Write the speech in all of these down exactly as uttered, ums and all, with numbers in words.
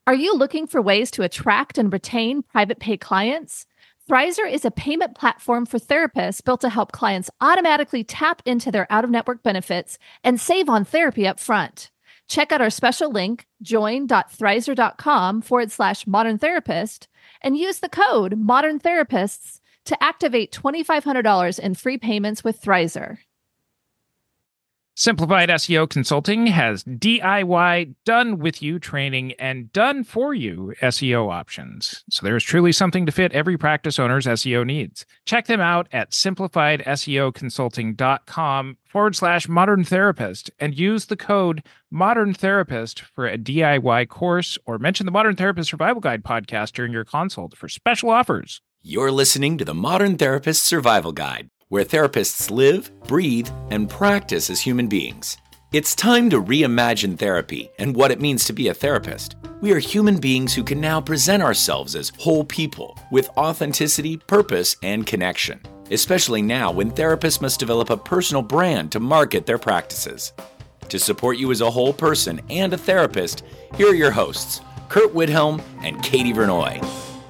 Are you looking for ways to attract and retain private pay clients? Thrizer is a payment platform for therapists built to help clients automatically tap into their out-of-network benefits and save on therapy up front. Check out our special link, join.thrizer.com forward slash modern therapist, and use the code modern therapists to activate twenty-five hundred dollars in free payments with Thrizer. Simplified S E O Consulting has D I Y, done-with-you training and done-for-you S E O options. So there is truly something to fit every practice owner's S E O needs. Check them out at simplifiedseoconsulting.com forward slash modern therapist and use the code modern therapist for a D I Y course, or mention the Modern Therapist Survival Guide podcast during your consult for special offers. You're listening to the Modern Therapist Survival Guide, where therapists live, breathe, and practice as human beings. It's time to reimagine therapy and what it means to be a therapist. We are human beings who can now present ourselves as whole people with authenticity, purpose, and connection, especially now when therapists must develop a personal brand to market their practices. To support you as a whole person and a therapist, here are your hosts, Kurt Widhelm and Katie Vernoy.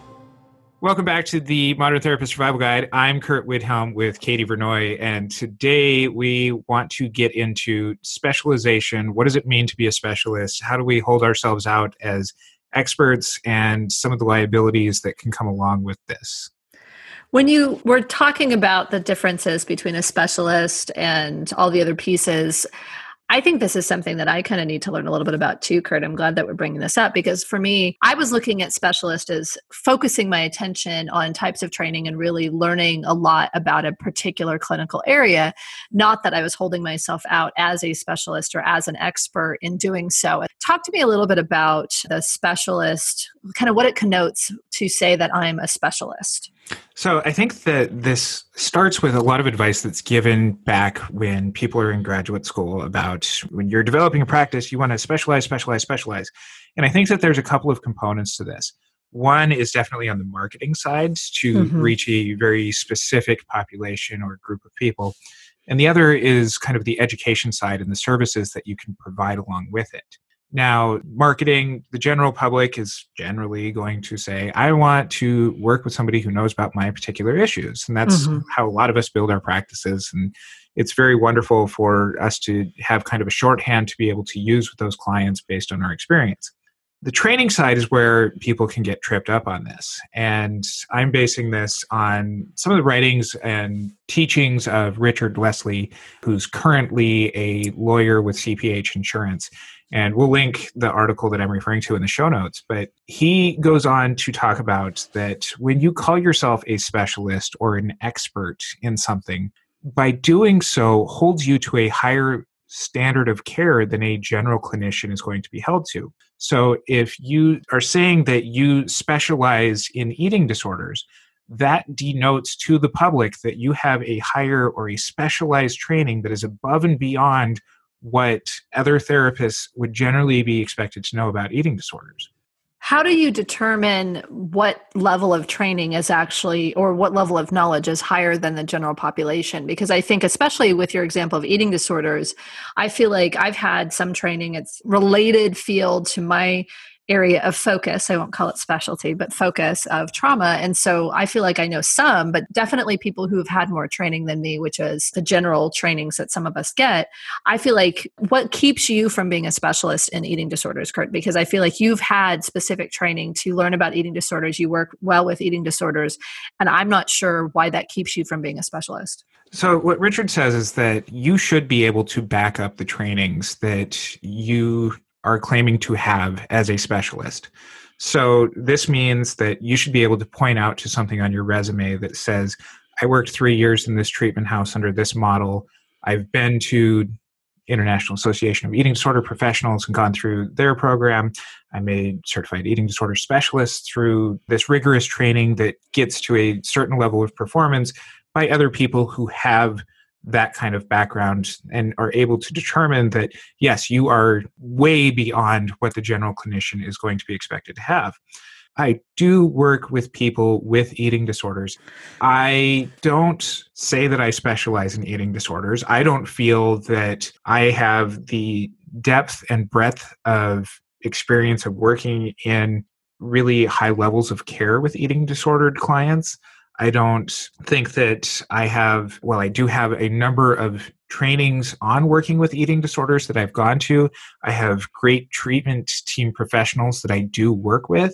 Welcome back to the Modern Therapist Survival Guide. I'm Kurt Widhelm with Katie Vernoy, and today we want to get into specialization. What does it mean to be a specialist? How do we hold ourselves out as experts, and some of the liabilities that can come along with this? When you were talking about the differences between a specialist and all the other pieces, I think this is something that I kind of need to learn a little bit about too, Kurt. I'm glad that we're bringing this up because for me, I was looking at specialist as focusing my attention on types of training and really learning a lot about a particular clinical area, not that I was holding myself out as a specialist or as an expert in doing so. Talk to me a little bit about the specialist, kind of what it connotes to say that I'm a specialist. So I think that this starts with a lot of advice that's given back when people are in graduate school about when you're developing a practice, you want to specialize, specialize, specialize. And I think that there's a couple of components to this. One is definitely on the marketing side to mm-hmm. reach a very specific population or group of people. And the other is kind of the education side and the services that you can provide along with it. Now, marketing, the general public is generally going to say, I want to work with somebody who knows about my particular issues. And that's mm-hmm. how a lot of us build our practices. And it's very wonderful for us to have kind of a shorthand to be able to use with those clients based on our experience. The training side is where people can get tripped up on this. And I'm basing this on some of the writings and teachings of Richard Leslie, who's currently a lawyer with C P H Insurance. And we'll link the article that I'm referring to in the show notes. But he goes on to talk about that when you call yourself a specialist or an expert in something, by doing so holds you to a higher standard of care than a general clinician is going to be held to. So if you are saying that you specialize in eating disorders, that denotes to the public that you have a higher or a specialized training that is above and beyond what other therapists would generally be expected to know about eating disorders. How do you determine what level of training is actually, or what level of knowledge is higher than the general population? Because I think, especially with your example of eating disorders, I feel like I've had some training, it's related field to my area of focus. I won't call it specialty, but focus of trauma. And so I feel like I know some, but definitely people who have had more training than me, which is the general trainings that some of us get. I feel like what keeps you from being a specialist in eating disorders, Kurt? Because I feel like you've had specific training to learn about eating disorders. You work well with eating disorders, and I'm not sure why that keeps you from being a specialist. So what Richard says is that you should be able to back up the trainings that you are claiming to have as a specialist. So this means that you should be able to point out to something on your resume that says, I worked three years in this treatment house under this model. I've been to International Association of Eating Disorder Professionals and gone through their program. I'm a certified eating disorder specialist through this rigorous training that gets to a certain level of performance by other people who have that kind of background and are able to determine that, yes, you are way beyond what the general clinician is going to be expected to have. I do work with people with eating disorders. I don't say that I specialize in eating disorders. I don't feel that I have the depth and breadth of experience of working in really high levels of care with eating disordered clients. I don't think that I have, well, I do have a number of trainings on working with eating disorders that I've gone to. I have great treatment team professionals that I do work with.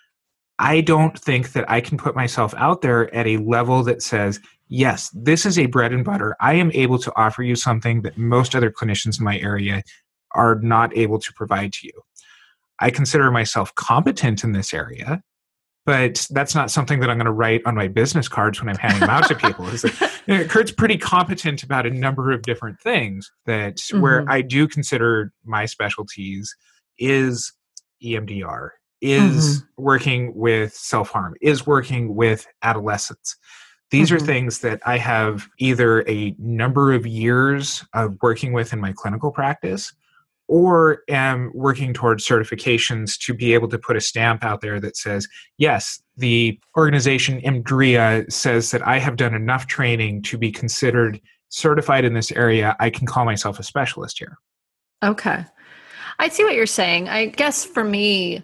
I don't think that I can put myself out there at a level that says, yes, this is a bread and butter. I am able to offer you something that most other clinicians in my area are not able to provide to you. I consider myself competent in this area, but that's not something that I'm going to write on my business cards when I'm handing them out to people. It's like, you know, Kurt's pretty competent about a number of different things that mm-hmm. where I do consider my specialties is E M D R, is mm-hmm. working with self-harm, is working with adolescents. These mm-hmm. are things that I have either a number of years of working with in my clinical practice, or am working towards certifications to be able to put a stamp out there that says, yes, the organization EMDRIA says that I have done enough training to be considered certified in this area. I can call myself a specialist here. Okay. I see what you're saying. I guess for me,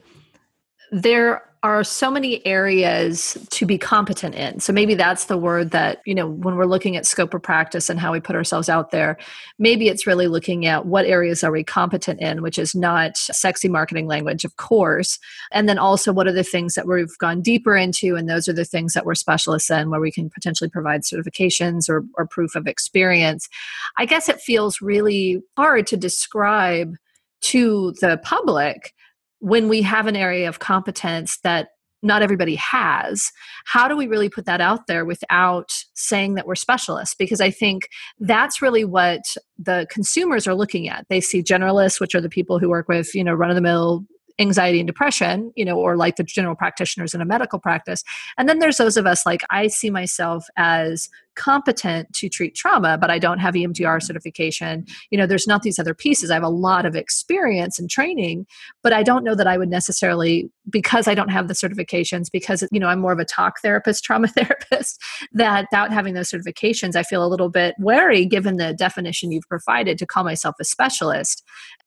there are so many areas to be competent in. So maybe that's the word that, you know, when we're looking at scope of practice and how we put ourselves out there, maybe it's really looking at what areas are we competent in, which is not sexy marketing language, of course. And then also what are the things that we've gone deeper into, and those are the things that we're specialists in, where we can potentially provide certifications or, or proof of experience. I guess it feels really hard to describe to the public when we have an area of competence that not everybody has. How do we really put that out there without saying that we're specialists? Because I think that's really what the consumers are looking at. They see generalists, which are the people who work with, you know, run-of-the-mill anxiety and depression, you know, or like the general practitioners in a medical practice. And then there's those of us, like, I see myself as competent to treat trauma, but I don't have E M D R certification. You know, there's not these other pieces. I have a lot of experience and training, but I don't know that I would necessarily, because I don't have the certifications, because, you know, I'm more of a talk therapist, trauma therapist, that without having those certifications, I feel a little bit wary, given the definition you've provided, to call myself a specialist.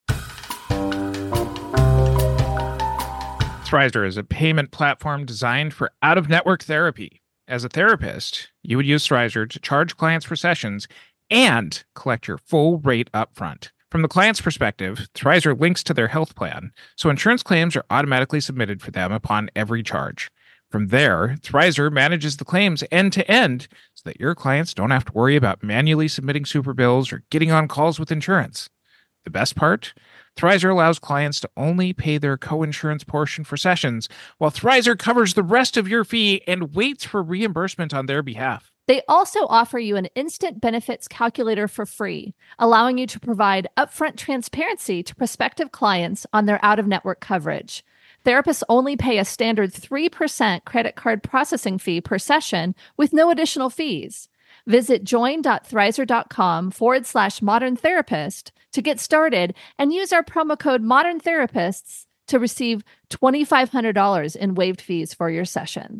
Thrizer is a payment platform designed for out-of-network therapy. As a therapist, you would use Thrizer to charge clients for sessions and collect your full rate upfront. From the client's perspective, Thrizer links to their health plan, so insurance claims are automatically submitted for them upon every charge. From there, Thrizer manages the claims end-to-end so that your clients don't have to worry about manually submitting super bills or getting on calls with insurance. The best part? Thrizer allows clients to only pay their co-insurance portion for sessions, while Thrizer covers the rest of your fee and waits for reimbursement on their behalf. They also offer you an instant benefits calculator for free, allowing you to provide upfront transparency to prospective clients on their out-of-network coverage. Therapists only pay a standard three percent credit card processing fee per session with no additional fees. Visit join.thrizer.com forward slash modern therapist to get started and use our promo code modern therapists to receive twenty-five hundred dollars in waived fees for your sessions.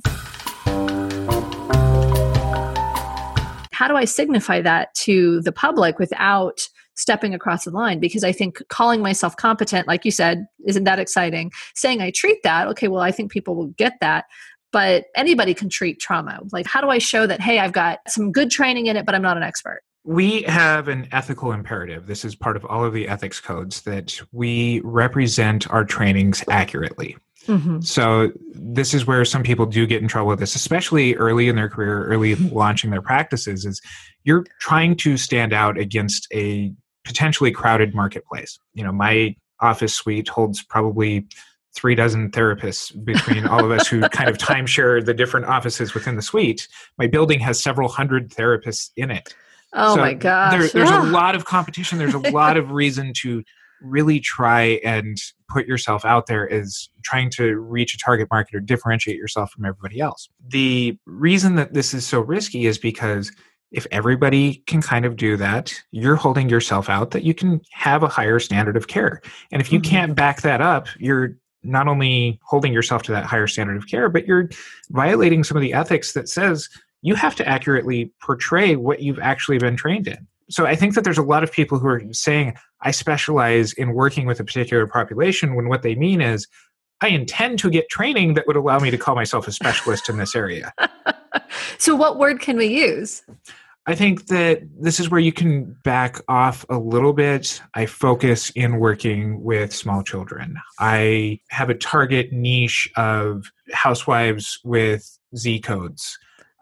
How do I signify that to the public without stepping across the line? Because I think calling myself competent, like you said, isn't that exciting? Saying I treat that, okay, well, I think people will get that. But anybody can treat trauma. Like, how do I show that, hey, I've got some good training in it, but I'm not an expert? We have an ethical imperative. This is part of all of the ethics codes, that we represent our trainings accurately. Mm-hmm. So this is where some people do get in trouble with this, especially early in their career, early in launching their practices, is you're trying to stand out against a potentially crowded marketplace. You know, my office suite holds probably three dozen therapists between all of us who kind of timeshare the different offices within the suite. My building has several hundred therapists in it. Oh so my gosh. There, there's yeah. a lot of competition. There's a lot of reason to really try and put yourself out there as trying to reach a target market or differentiate yourself from everybody else. The reason that this is so risky is because if everybody can kind of do that, you're holding yourself out that you can have a higher standard of care. And if you mm-hmm. can't back that up, you're not only holding yourself to that higher standard of care, but you're violating some of the ethics that says you have to accurately portray what you've actually been trained in. So I think that there's a lot of people who are saying, I specialize in working with a particular population, when what they mean is, I intend to get training that would allow me to call myself a specialist in this area. So what word can we use? I think that this is where you can back off a little bit. I focus in working with small children. I have a target niche of housewives with Z codes.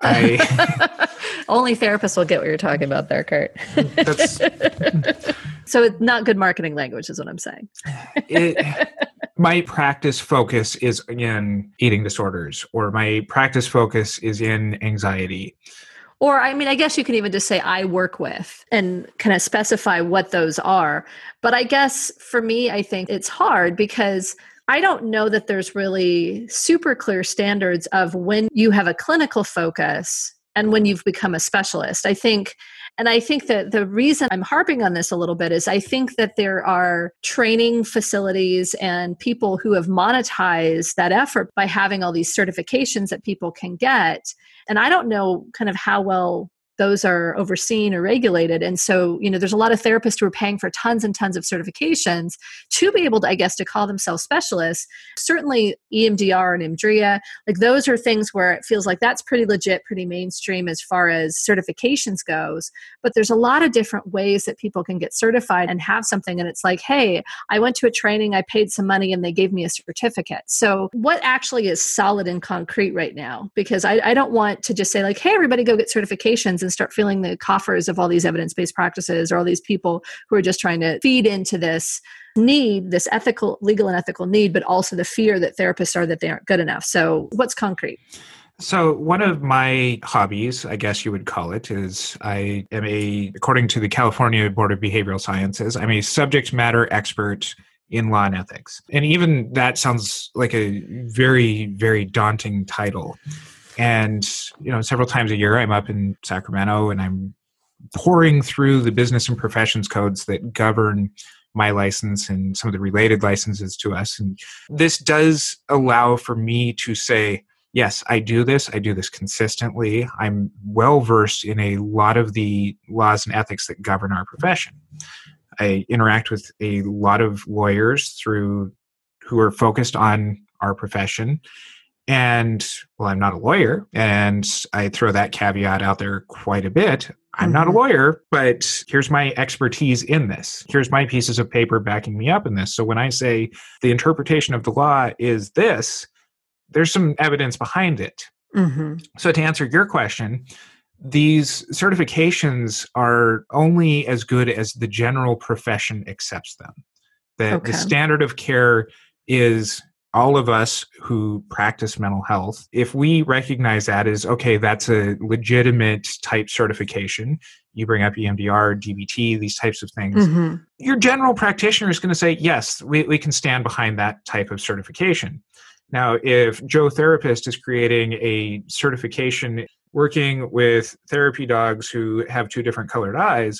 I Only therapists will get what you're talking about there, Kurt. That's, so it's not good marketing language is what I'm saying. it, my practice focus is in eating disorders, or my practice focus is in anxiety. Or, I mean, I guess you can even just say I work with and kind of specify what those are. But I guess for me, I think it's hard because I don't know that there's really super clear standards of when you have a clinical focus and when you've become a specialist. I think, and I think that the reason I'm harping on this a little bit is I think that there are training facilities and people who have monetized that effort by having all these certifications that people can get. And I don't know kind of how well those are overseen or regulated. And so, you know, there's a lot of therapists who are paying for tons and tons of certifications to be able to, I guess, to call themselves specialists. Certainly E M D R and IMDRIA, like those are things where it feels like that's pretty legit, pretty mainstream as far as certifications goes. But there's a lot of different ways that people can get certified and have something. And it's like, hey, I went to a training, I paid some money and they gave me a certificate. So what actually is solid and concrete right now? Because I, I don't want to just say like, hey, everybody go get certifications and start filling the coffers of all these evidence-based practices or all these people who are just trying to feed into this need, this ethical, legal and ethical need, but also the fear that therapists are that they aren't good enough. So what's concrete? So one of my hobbies, I guess you would call it, is I am a, according to the California Board of Behavioral Sciences, I'm a subject matter expert in law and ethics. And even that sounds like a very, very daunting title. And, you know, several times a year I'm up in Sacramento and I'm pouring through the business and professions codes that govern my license and some of the related licenses to us. And this does allow for me to say, yes, I do this. I do this consistently. I'm well versed in a lot of the laws and ethics that govern our profession. I interact with a lot of lawyers through who are focused on our profession. And, well, I'm not a lawyer, and I throw that caveat out there quite a bit. I'm mm-hmm. not a lawyer, but here's my expertise in this. Here's my pieces of paper backing me up in this. So when I say the interpretation of the law is this, there's some evidence behind it. Mm-hmm. So to answer your question, these certifications are only as good as the general profession accepts them. The, Okay. the standard of care is all of us who practice mental health. If we recognize that as, okay, that's a legitimate type certification, you bring up E M D R, D B T, these types of things, Mm-hmm. your general practitioner is going to say, yes, we, we can stand behind that type of certification. Now, if Joe Therapist is creating a certification working with therapy dogs who have two different colored eyes,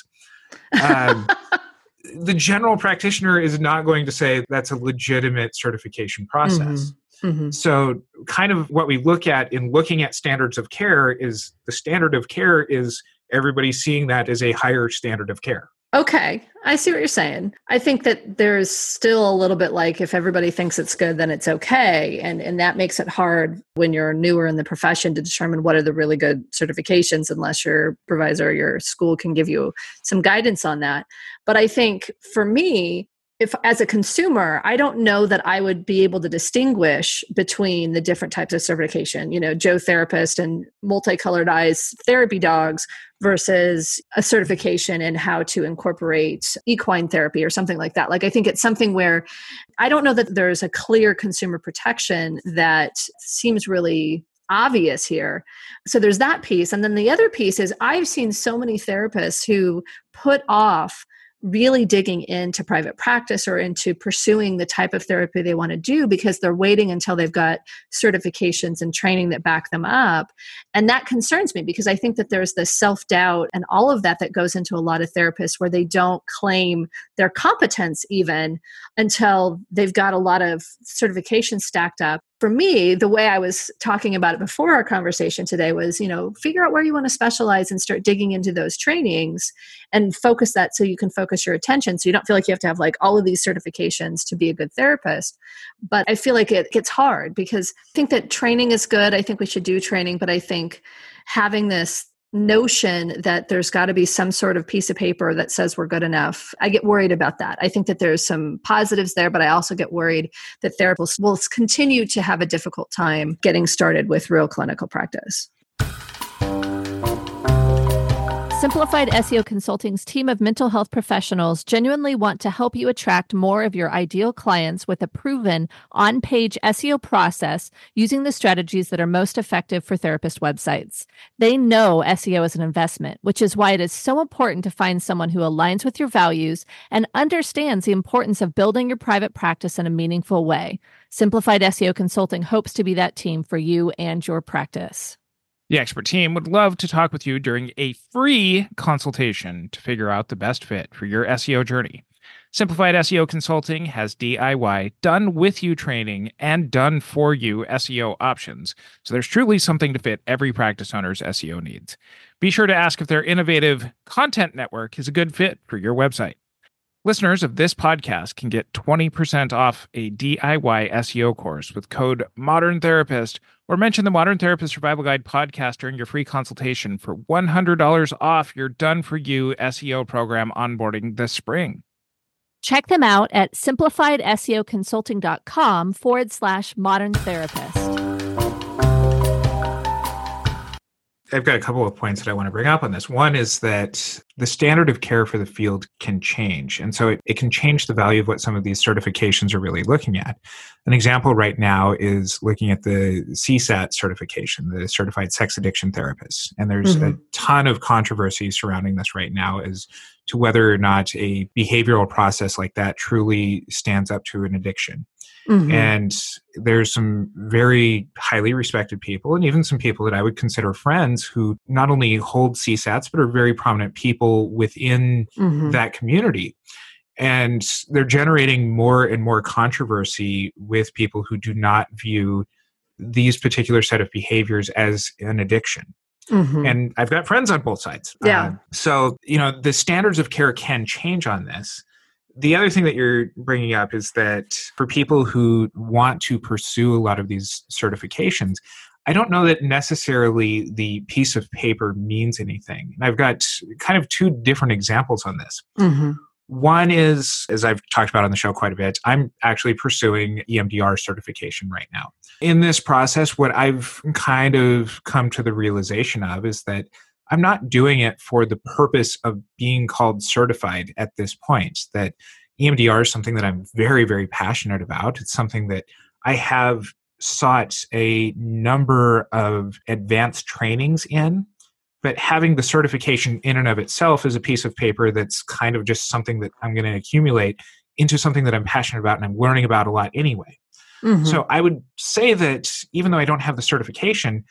um, the general practitioner is not going to say that's a legitimate certification process. Mm-hmm. Mm-hmm. So kind of what we look at in looking at standards of care is the standard of care is everybody seeing that as a higher standard of care. Okay, I see what you're saying. I think that there's still a little bit like if everybody thinks it's good, then it's okay. And, and that makes it hard when you're newer in the profession to determine what are the really good certifications unless your supervisor or your school can give you some guidance on that. But I think for me, if as a consumer, I don't know that I would be able to distinguish between the different types of certification, you know, Joe Therapist and multicolored eyes therapy dogs versus a certification in how to incorporate equine therapy or something like that. Like, I think it's something where I don't know that there's a clear consumer protection that seems really obvious here. So there's that piece. And then the other piece is I've seen so many therapists who put off really digging into private practice or into pursuing the type of therapy they want to do because they're waiting until they've got certifications and training that back them up. And that concerns me because I think that there's this self-doubt and all of that that goes into a lot of therapists where they don't claim their competence even until they've got a lot of certifications stacked up. for me, the way I was talking about it before our conversation today was, you know, figure out where you want to specialize and start digging into those trainings and focus that so you can focus your attention. So you don't feel like you have to have like all of these certifications to be a good therapist. But I feel like it gets hard because I think that training is good. I think we should do training, but I think having this notion that there's got to be some sort of piece of paper that says we're good enough. I get worried about that. I think that there's some positives there, but I also get worried that therapists will continue to have a difficult time getting started with real clinical practice. Simplified S E O Consulting's team of mental health professionals genuinely want to help you attract more of your ideal clients with a proven on-page S E O process using the strategies that are most effective for therapist websites. They know S E O is an investment, which is why it is so important to find someone who aligns with your values and understands the importance of building your private practice in a meaningful way. Simplified S E O Consulting hopes to be that team for you and your practice. The expert team would love to talk with you during a free consultation to figure out the best fit for your S E O journey. Simplified S E O Consulting has D I Y, done-with-you training and done-for-you S E O options, so there's truly something to fit every practice owner's S E O needs. Be sure to ask if their innovative content network is a good fit for your website. Listeners of this podcast can get twenty percent off a D I Y S E O course with code Modern Therapist, or mention the Modern Therapist Survival Guide podcast during your free consultation for one hundred dollars off your done-for-you S E O program onboarding this spring. Check them out at simplifiedseoconsulting.com forward slash modern therapist. I've got a couple of points that I want to bring up on this. One is that the standard of care for the field can change. And so it, it can change the value of what some of these certifications are really looking at. An example right now is looking at the C SAT certification, the Certified Sex Addiction Therapist. And there's mm-hmm. a ton of controversy surrounding this right now as to whether or not a behavioral process like that truly stands up to an addiction. Mm-hmm. And there's some very highly respected people and even some people that I would consider friends who not only hold C SATs, but are very prominent people within mm-hmm. that community. And they're generating more and more controversy with people who do not view these particular set of behaviors as an addiction. Mm-hmm. And I've got friends on both sides. Yeah. Uh, so, you know, the standards of care can change on this. The other thing that you're bringing up is that for people who want to pursue a lot of these certifications, I don't know that necessarily the piece of paper means anything. And I've got kind of two different examples on this. Mm-hmm. One is, as I've talked about on the show quite a bit, I'm actually pursuing E M D R certification right now. In this process, what I've kind of come to the realization of is that I'm not doing it for the purpose of being called certified at this point. That E M D R is something that I'm very, very passionate about. It's something that I have sought a number of advanced trainings in, but having the certification in and of itself is a piece of paper that's kind of just something that I'm going to accumulate into something that I'm passionate about and I'm learning about a lot anyway. Mm-hmm. So I would say that even though I don't have the certification,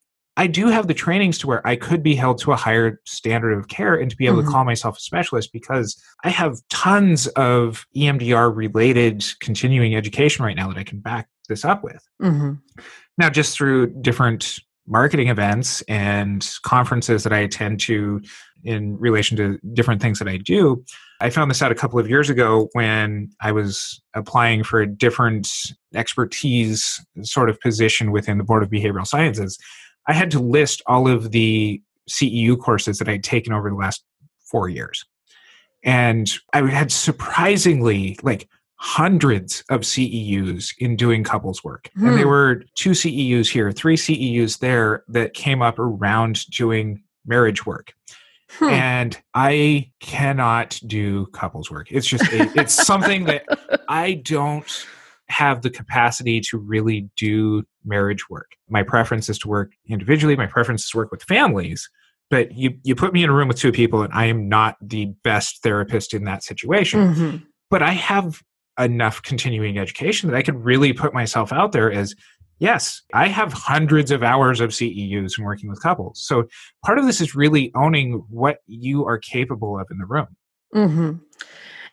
I do have the trainings to where I could be held to a higher standard of care and to be able mm-hmm. to call myself a specialist because I have tons of E M D R related continuing education right now that I can back this up with. Mm-hmm. Now, just through different marketing events and conferences that I attend to in relation to different things that I do, I found this out a couple of years ago when I was applying for a different expertise sort of position within the Board of Behavioral Sciences. I had to list all of the C E U courses that I'd taken over the last four years. And I had surprisingly like hundreds of C E Us in doing couples work. Hmm. And there were two C E Us here, three C E Us there that came up around doing marriage work. Hmm. And I cannot do couples work. It's just, a, it's something that I don't have the capacity to really do marriage work. My preference is to work individually. My preference is to work with families. But you, you put me in a room with two people and I am not the best therapist in that situation. Mm-hmm. But I have enough continuing education that I could really put myself out there as, yes, I have hundreds of hours of C E Us in working with couples. So part of this is really owning what you are capable of in the room. Mm-hmm.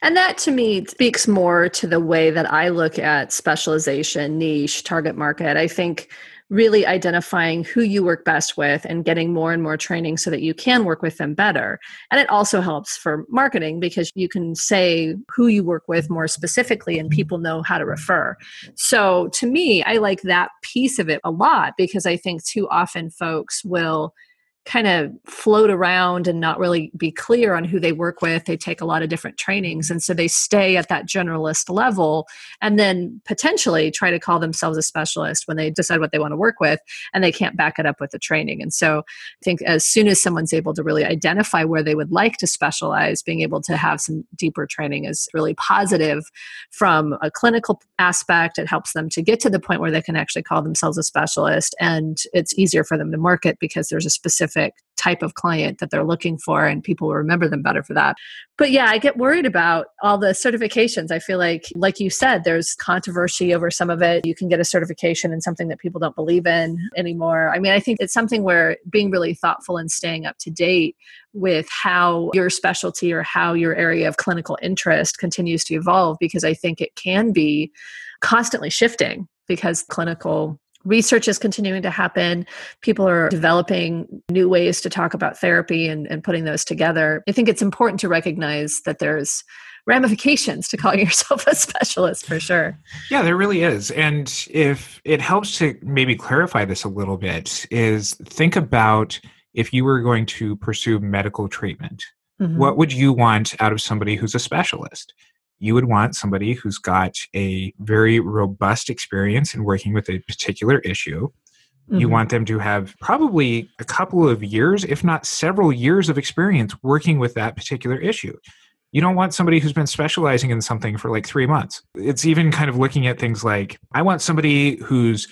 And that to me speaks more to the way that I look at specialization, niche, target market. I think really identifying who you work best with and getting more and more training so that you can work with them better. And it also helps for marketing because you can say who you work with more specifically and people know how to refer. So to me, I like that piece of it a lot because I think too often folks will kind of float around and not really be clear on who they work with. They take a lot of different trainings. And so they stay at that generalist level and then potentially try to call themselves a specialist when they decide what they want to work with and they can't back it up with the training. And so I think as soon as someone's able to really identify where they would like to specialize, being able to have some deeper training is really positive from a clinical aspect. It helps them to get to the point where they can actually call themselves a specialist, and it's easier for them to market because there's a specific type of client that they're looking for and people will remember them better for that. But yeah, I get worried about all the certifications. I feel like, like you said, there's controversy over some of it. You can get a certification in something that people don't believe in anymore. I mean, I think it's something where being really thoughtful and staying up to date with how your specialty or how your area of clinical interest continues to evolve, because I think it can be constantly shifting because clinical research is continuing to happen. People are developing new ways to talk about therapy and, and putting those together. I think it's important to recognize that there's ramifications to calling yourself a specialist for sure. Yeah, there really is. And if it helps to maybe clarify this a little bit, is think about if you were going to pursue medical treatment, mm-hmm. what would you want out of somebody who's a specialist? You would want somebody who's got a very robust experience in working with a particular issue. Mm-hmm. You want them to have probably a couple of years, if not several years of experience working with that particular issue. You don't want somebody who's been specializing in something for like three months. It's even kind of looking at things like, I want somebody who's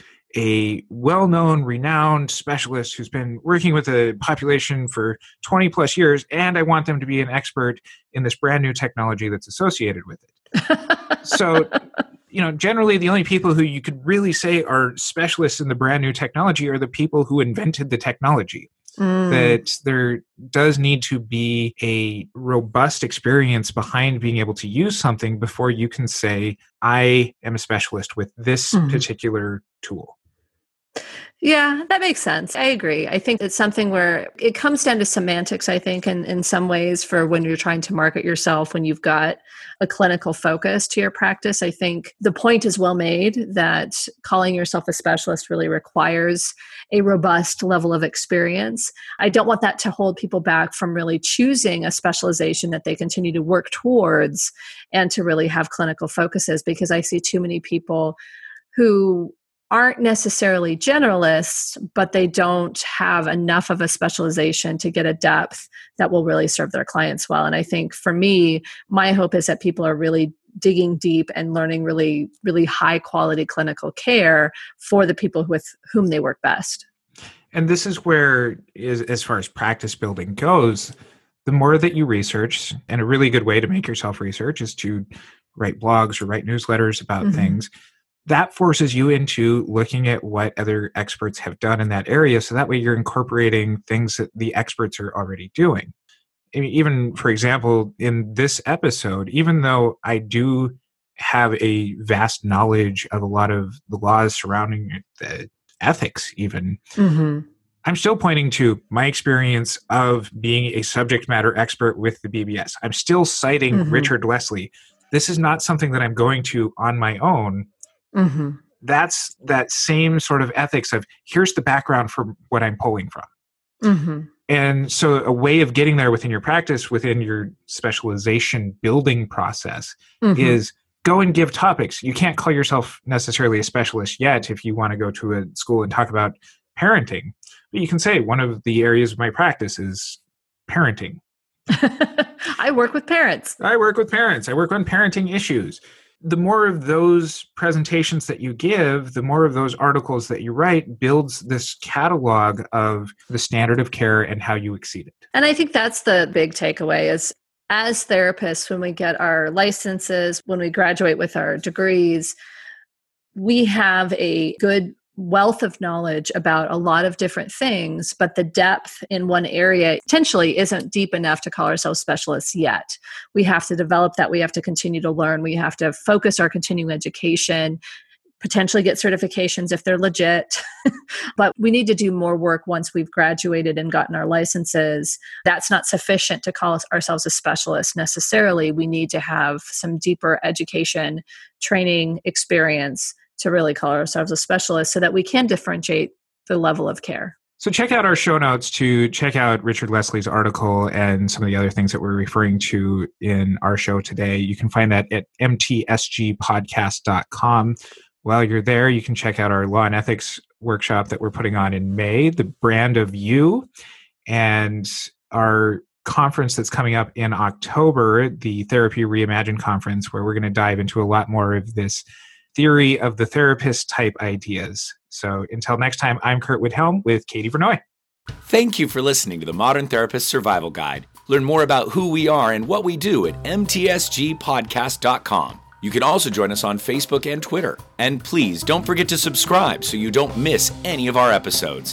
a well-known, renowned specialist who's been working with a population for twenty plus years, and I want them to be an expert in this brand new technology that's associated with it. So, you know, generally the only people who you could really say are specialists in the brand new technology are the people who invented the technology. Mm. That there does need to be a robust experience behind being able to use something before you can say, I am a specialist with this mm. particular tool. Yeah, that makes sense. I agree. I think it's something where it comes down to semantics, I think, in, in some ways for when you're trying to market yourself, when you've got a clinical focus to your practice. I think the point is well made that calling yourself a specialist really requires a robust level of experience. I don't want that to hold people back from really choosing a specialization that they continue to work towards and to really have clinical focuses, because I see too many people who aren't necessarily generalists, but they don't have enough of a specialization to get a depth that will really serve their clients well. And I think for me, my hope is that people are really digging deep and learning really, really high quality clinical care for the people with whom they work best. And this is where, is, as far as practice building goes, the more that you research, and a really good way to make yourself research is to write blogs or write newsletters about mm-hmm. things. That forces you into looking at what other experts have done in that area. So that way you're incorporating things that the experts are already doing. I mean, even, for example, in this episode, even though I do have a vast knowledge of a lot of the laws surrounding the ethics even, mm-hmm. I'm still pointing to my experience of being a subject matter expert with the B B S. I'm still citing mm-hmm. Richard Leslie. This is not something that I'm going to on my own. Mm-hmm. That's that same sort of ethics of here's the background for what I'm pulling from. Mm-hmm. And so a way of getting there within your practice, within your specialization building process mm-hmm. is go and give topics. You can't call yourself necessarily a specialist yet if you want to go to a school and talk about parenting. But you can say one of the areas of my practice is parenting. I work with parents. I work with parents. I work on parenting issues. The more of those presentations that you give, the more of those articles that you write builds this catalog of the standard of care and how you exceed it. And I think that's the big takeaway is as therapists, when we get our licenses, when we graduate with our degrees, we have a good wealth of knowledge about a lot of different things, but the depth in one area potentially isn't deep enough to call ourselves specialists yet. We have to develop that. We have to continue to learn. We have to focus our continuing education, potentially get certifications if they're legit. But we need to do more work once we've graduated and gotten our licenses. That's not sufficient to call ourselves a specialist necessarily. We need to have some deeper education, training, experience to really call ourselves a specialist so that we can differentiate the level of care. So check out our show notes to check out Richard Leslie's article and some of the other things that we're referring to in our show today. You can find that at m t s g podcast dot com. While you're there, you can check out our law and ethics workshop that we're putting on in May, The Brand of You, and our conference that's coming up in October, the Therapy Reimagined Conference, where we're going to dive into a lot more of this theory of the therapist type ideas. So until next time, I'm Kurt Widhelm with Katie Vernoy. Thank you for listening to the Modern Therapist Survival Guide. Learn more about who we are and what we do at m t s g podcast dot com. You can also join us on Facebook and Twitter. And please don't forget to subscribe so you don't miss any of our episodes.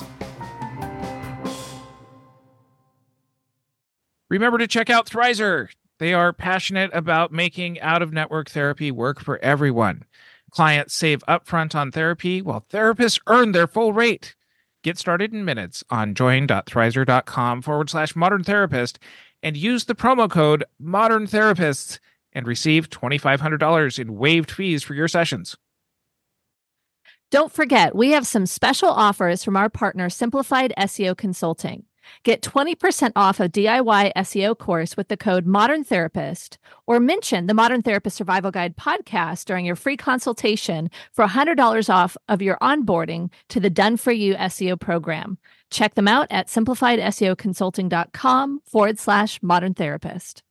Remember to check out Thrizer. They are passionate about making out-of-network therapy work for everyone. Clients save upfront on therapy while therapists earn their full rate. Get started in minutes on join.thrizer.com forward slash modern therapist and use the promo code modern therapists and receive twenty-five hundred dollars in waived fees for your sessions. Don't forget, we have some special offers from our partner, Simplified S E O Consulting. Get twenty percent off a D I Y S E O course with the code Modern Therapist, or mention the Modern Therapist Survival Guide podcast during your free consultation for one hundred dollars off of your onboarding to the Done For You S E O program. Check them out at simplified S E O consulting dot com forward slash modern therapist.